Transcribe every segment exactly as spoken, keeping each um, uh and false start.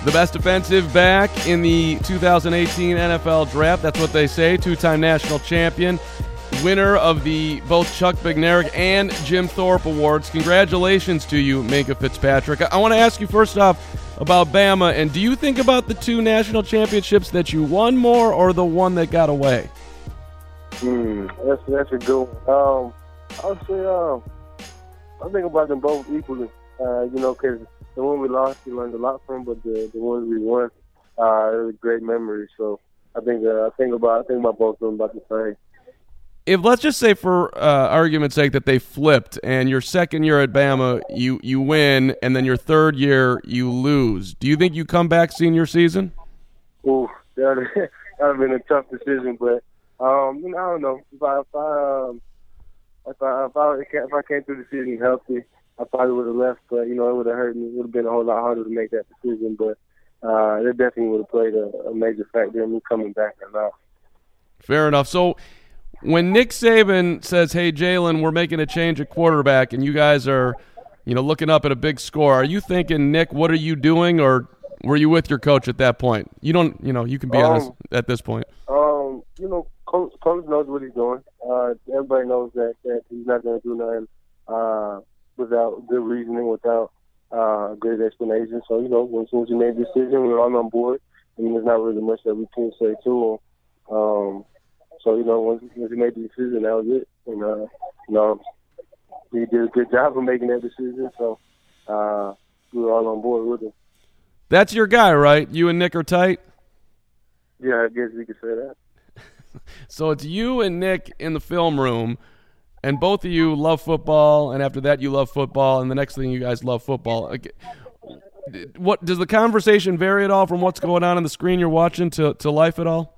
The best defensive back in the two thousand eighteen N F L Draft. That's what they say. Two-time national champion. Winner of the both Chuck Bednarik and Jim Thorpe Awards. Congratulations to you, Minkah Fitzpatrick. I, I want to ask you first off about Bama, and do you think about the two national championships that you won more or the one that got away? Hmm, that's, that's a good one. Um, I would say um, I think about them both equally, uh, you know, because the one we lost, we learned a lot from, but the, the ones we won, uh, it was great memories. So I think uh, I think about I think about both of them about the same. If let's just say for uh, argument's sake that they flipped and your second year at Bama you, you win and then your third year you lose, do you think you come back senior season? Ooh, that would have been a tough decision, but um, you know, I don't know. If I if I, um, if I if I if I came through the season healthy, I probably would have left, but you know it would have hurt me. It would have been a whole lot harder to make that decision, but uh, it definitely would have played a, a major factor in me coming back or not. Fair enough. So when Nick Saban says, "Hey, Jalen, we're making a change at quarterback," and you guys are, you know, looking up at a big score, are you thinking, Nick, what are you doing, or were you with your coach at that point? You don't, you know, you can be um, honest at this point. Um, you know, coach, coach knows what he's doing. Uh, everybody knows that, that he's not going to do nothing uh, without good reasoning, without uh, good explanation. So, you know, as soon as he made the decision, we were all on board. I mean, there's not really much that we can say to him. Um, So, you know, once, once he made the decision, that was it. And, uh, you know, he did a good job of making that decision. So, uh, we were all on board with him. That's your guy, right? You and Nick are tight? Yeah, I guess we could say that. So it's you and Nick in the film room, and both of you love football, and after that you love football, and the next thing you guys love football. What does the conversation vary at all from what's going on on the screen you're watching to, to life at all?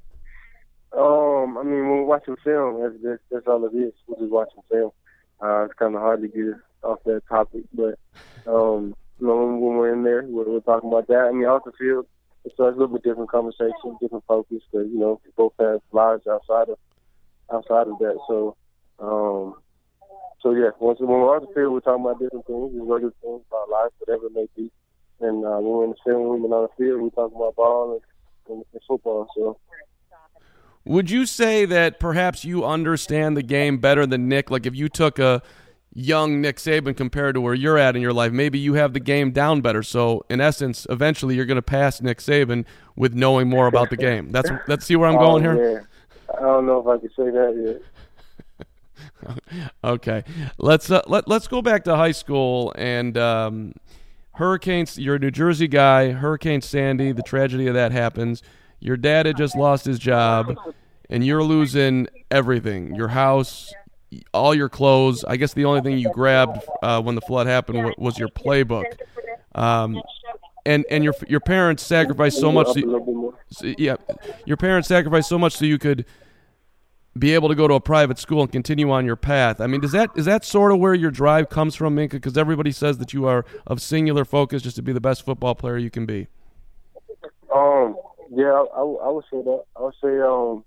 Um, I mean, when we're watching film, that's, that's, that's all it is. We're just watching film. Uh, it's kind of hard to get off that topic, but um, you know, when, when we're in there, we're, we're talking about that. I mean, off the field, so it's a little bit different conversation, different focus, because you know, we both have lives outside of outside of that. So, um, so yeah, once when we're on the field, we're talking about different things, just regular things about life, whatever it may be. And uh, when we're in the film room and on the field, we're talking about ball and, and, and football. So. Would you say that perhaps you understand the game better than Nick? Like if you took a young Nick Saban compared to where you're at in your life, maybe you have the game down better. So in essence, eventually you're going to pass Nick Saban with knowing more about the game. That's let's see where I'm going oh, here. Man. I don't know if I can say that yet. Okay, let's uh, let let's go back to high school and um, Hurricanes. You're a New Jersey guy. Hurricane Sandy, the tragedy of that happens. Your dad had just lost his job, and you're losing everything, your house, all your clothes. I guess the only thing you grabbed uh, when the flood happened was your playbook. Um, and and your your parents sacrificed so much. So, so, yeah, your parents sacrificed so much so you could be able to go to a private school and continue on your path. I mean, does that is that sort of where your drive comes from, Minkah? Because everybody says that you are of singular focus just to be the best football player you can be. Um. Yeah, I, I would say that. I would say, um,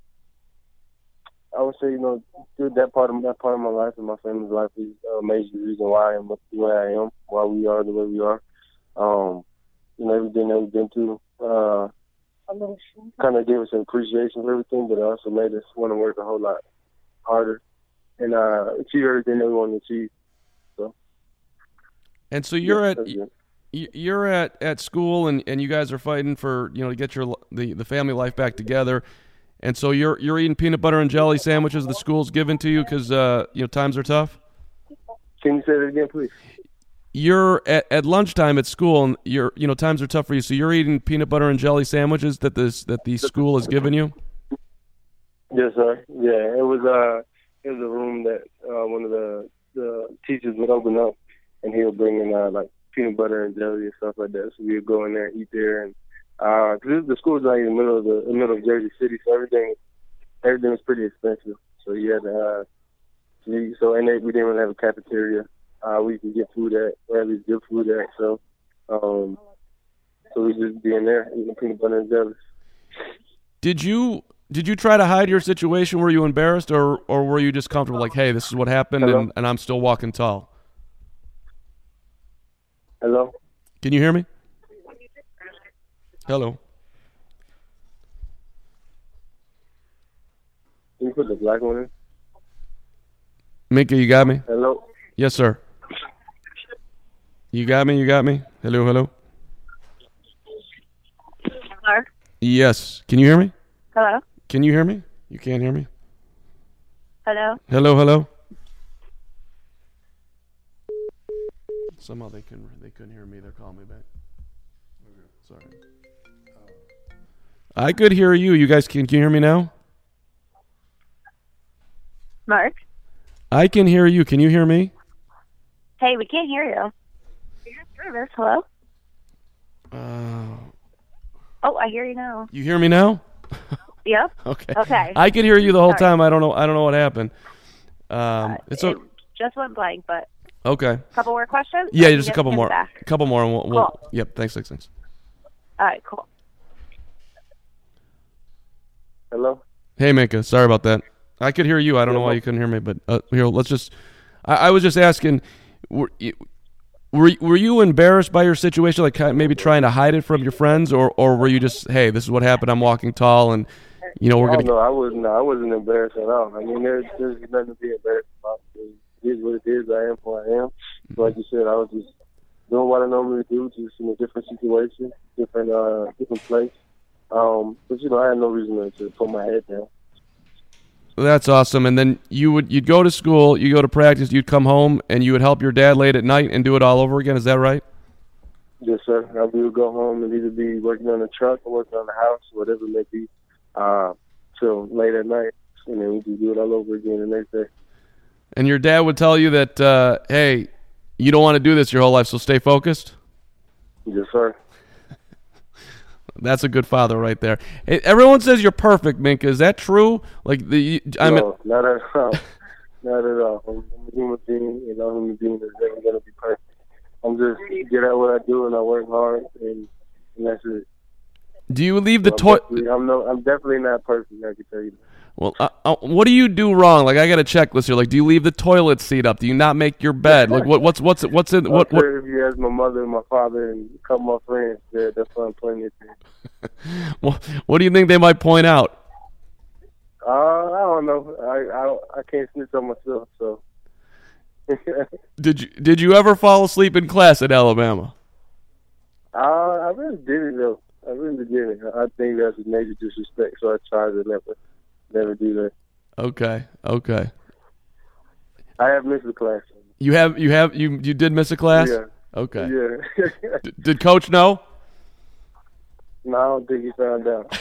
I would say, you know, that part of that part of my life and my family's life is a major reason why I am the way I am, why we are the way we are. Um, you know, everything that we've been through, uh, kind of gave us an appreciation for everything, but it also made us want to work a whole lot harder and uh, achieve everything that we want to achieve. So. And so you're yeah, at. You're at, at school and, and you guys are fighting for, you know, to get your the, the family life back together, and so you're you're eating peanut butter and jelly sandwiches the school's given to you because uh, you know times are tough. Can you say that again, please? You're at, at lunchtime at school and you're you know times are tough for you, so you're eating peanut butter and jelly sandwiches that this that the school has given you. Yes, sir. Yeah, it was uh it was a room that uh, one of the the teachers would open up, and he would bring in uh, like. peanut butter and jelly and stuff like that. So we would go in there and eat there, and uh, cause the school's like in the middle of the, the middle of Jersey City, so everything everything was pretty expensive. So you had to, uh, so, so and they, we didn't really have a cafeteria. Uh, we could get food at, or at least good food at. So, um, so we just be in there eating peanut butter and jelly. Did you did you try to hide your situation? Were you embarrassed, or or were you just comfortable? Like, hey, this is what happened, and, and I'm still walking tall. Hello? Can you hear me? Hello. Can you put the black one in? Minka, you got me? Hello? Yes, sir. You got me? You got me? Hello, hello? Hello? Yes. Can you hear me? Hello? Can you hear me? You can't hear me? Hello? Hello, hello? Somehow they couldn't they couldn't hear me. They're calling me back. Sorry. I could hear you. You guys can, can you hear me now? Mark? I can hear you. Can you hear me? Hey, we can't hear you. You're nervous. Hello? Uh, Oh, I hear you now. you hear me now? Yep. Okay. Okay. I could hear you the whole Sorry. time. I don't know. I don't know what happened. Um, Uh, it's it o- just went blank, but okay. a couple more questions? Yeah, I can just a get couple him more. Back. A couple more, and we'll. we'll Cool. Yep. Thanks. Thanks. Thanks. All right, cool. Hello? Hey, Minka. Sorry about that. I could hear you. I don't know why you couldn't hear me, but uh, here, let's just. I, I was just asking. Were you, were were you embarrassed by your situation, like kind of maybe trying to hide it from your friends, or or were you just, hey, this is what happened. I'm walking tall, and you know we're Oh, gonna. no, I wasn't. I wasn't embarrassed at all. I mean, there's there's nothing to be embarrassed about. It is what it is. I am who I am. So like you said, I was just doing what I normally do, just in a different situation, different uh, different place. Um, but you know, I had no reason to, to put my head down. That's awesome. And then you would you'd go to school, you go to practice, you'd come home, and you would help your dad late at night and do it all over again. Is that right? Yes, sir. I would go home and either be working on the truck or working on the house, whatever it may be, uh, till late at night, and then we just do it all over again the next day. And your dad would tell you that, uh, hey, you don't want to do this your whole life, so stay focused. Yes, sir. That's a good father right there. Hey, everyone says you're perfect, Minka. Is that true? Like the I mean, No, not at all. Not at all. I'm, I'm a human being, and no human being is never going to be perfect. I'm just good at what I do, and I work hard, and, and that's it. do you leave the So I'm, toilet? definitely, I'm no, I'm definitely not perfect. I can tell you that. Well, uh, uh, what do you do wrong? Like I got a checklist here. Like, do you leave the toilet seat up? Do you not make your bed? Like, what what's what's what's in what I'm what? sure if you ask my mother and my father and a couple of my friends, they're, they're fun plenty of things. What, what do you think they might point out? Uh, I don't know. I I, I can't snitch on myself, so. Did you did you ever fall asleep in class at Alabama? uh, I really did it though. I really did it. I think that's a major disrespect, so I try to never, never do that. Okay, okay. I have missed the class. You have you have you you did miss a class? Yeah. Okay. Yeah. D- did coach know? No, I don't think he found out.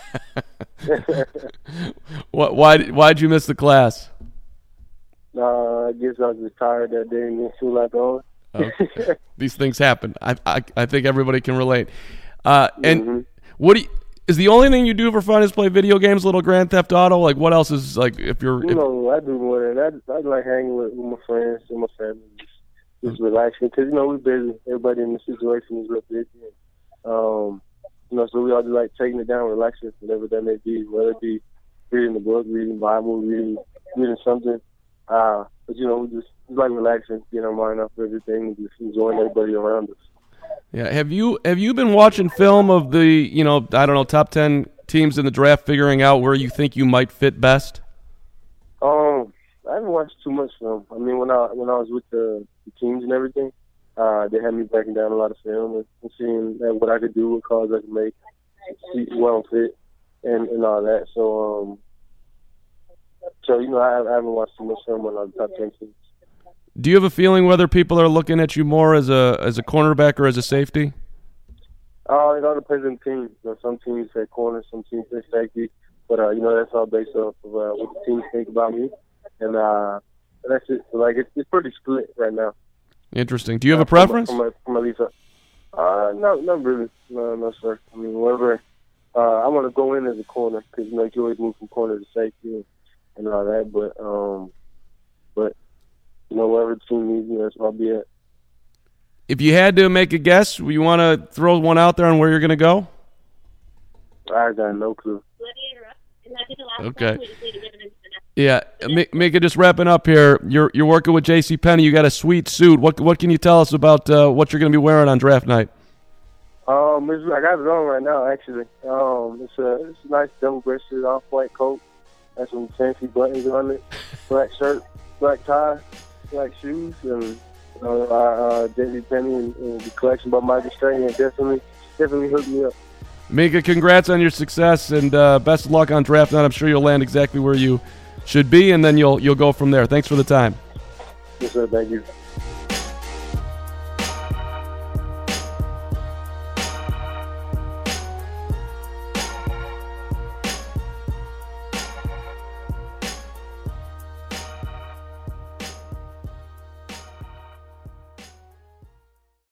What? Why? Why'd you miss the class? No, I guess I was just tired that day and didn't feel like going. Okay. These things happen. I, I I think everybody can relate. Uh, and Mm-hmm. what do you, is the only thing you do for fun is play video games, little Grand Theft Auto? Like what else is like if you're You if, know, I do more than that. I, I like hanging with, with my friends and my family, just, just relaxing. Because, you know, we're busy. Everybody in the situation is real busy. And, um, you know, so we all just like taking it down, relaxing, whatever that may be, whether it be reading the book, reading Bible, reading, reading something. Uh, but, you know, we just, just like relaxing, getting our mind off everything, and just enjoying everybody around us. yeah. Have you have you been watching film of the you know I don't know top ten teams in the draft, figuring out where you think you might fit best? Um, I haven't watched too much film. I mean, when I when I was with the, the teams and everything, uh, they had me breaking down a lot of film and, and seeing uh, what I could do, what calls I could make, see where I'm fit, and, and all that. So, um, so you know, I, I haven't watched too much film on the top ten teams. Do you have a feeling whether people are looking at you more as a as a cornerback or as a safety? Uh, it all depends on the team. You know, some teams say corner, some teams say safety, but uh, you know, that's all based off of uh, what the teams think about me, and uh, that's it. So, like, it's, it's pretty split right now. Interesting. Do you have a Uh, preference? From, from, from at least, uh, uh, no, not really. No, no, sir. I mean, whatever. Uh, I want to go in as a corner because you know you always move from corner to safety and, and all that. But, um, but you know, whatever the team needs, you know, that's what I'll be at. If you had to make a guess, you want to throw one out there on where you're going to go? I got no clue. Okay. Yeah, Mika, just wrapping up here. You're you're working with J C Penney. You got a sweet suit. What what can you tell us about uh, what you're going to be wearing on draft night? Um, it's, I got it on right now, actually. Um, it's a it's a nice double-breasted off-white coat. Has some fancy buttons on it. Black shirt, black tie, black shoes, and uh, uh, J C Penney and, and the collection by Michael Strahan definitely definitely hooked me up. Mika, congrats on your success, and uh, best of luck on draft night. I'm sure you'll land exactly where you should be, and then you'll you'll go from there. Thanks for the time. Yes, sir. Thank you.